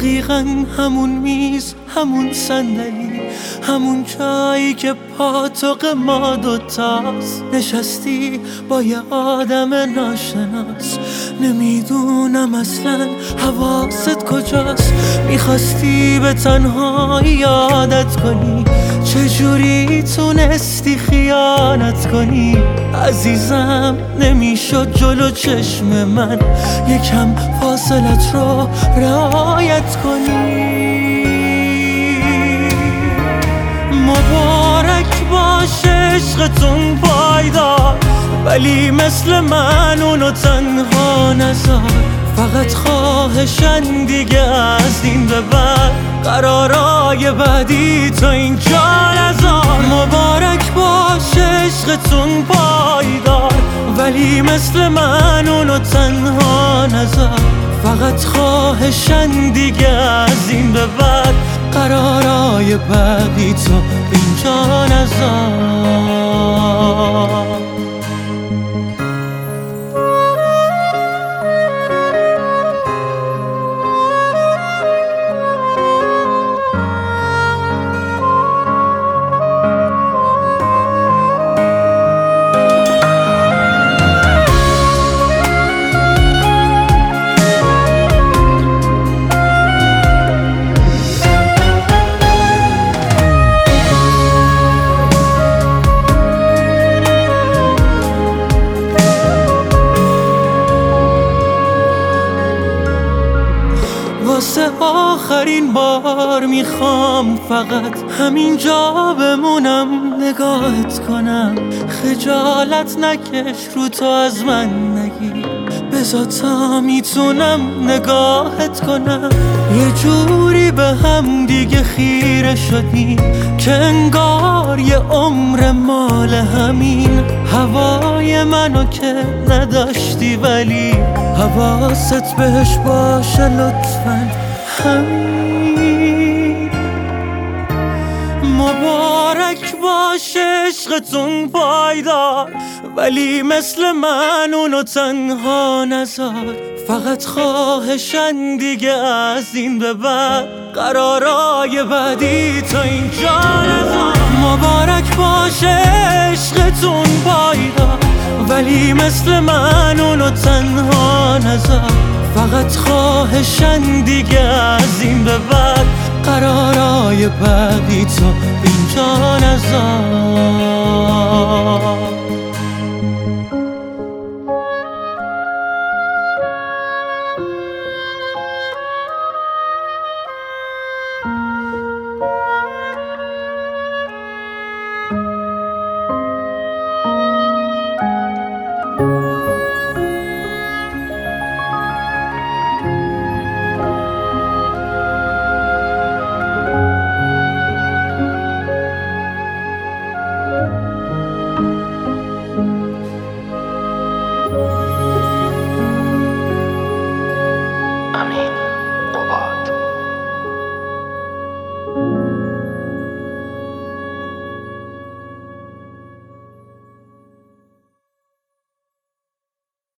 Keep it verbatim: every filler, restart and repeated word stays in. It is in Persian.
دقیقاً همون میز، همون صندلی، همون جایی که پاتوق ما دوتاست. نشستی با یه آدم ناشناس، نمیدونم اصلا حواست کجاست. میخواستی به تنهایی عادت کنی، چجوری تونستی خیانت کنی؟ عزیزم نمیشد جلو چشم من یکم فاصلت رو رعایت کنی. مبارک باشه عشقتون پایدار، ولی مثل من اونو تنها نذار. فقط خواهشن دیگه از این به بعد قرارای بعدی تا اینجا نذار. مبارک باشه عشقتون پایدار، ولی مثل من اونو تنها نذار. فقط خواهشن دیگه از این به بعد قرارای بعدی تا اینجا نذار. واسه آخرین بار میخوام فقط همینجا بمونم، نگاهت کنم. خجالت نکش رو تو از من نگی، بذار تا میتونم نگاهت کنم. یه جوری به هم دیگه خیره شدیم که انگار یه عمر مال همین. هوای منو که نداشتی ولی حواست بهش باشه لطفاً همین. مبارک باشه عشقتون پایدار، ولی مثل من اونو تنها نذار. فقط خواهشن دیگه از این به بعد قرارای بعدی تا اینجا نذار. مبارک باشه عشقتون پایدار، ولی مثل من اونو تنها نذار. فقط خواهشن دیگه از این به بعد قرارای بعدی تا اینجا نذار.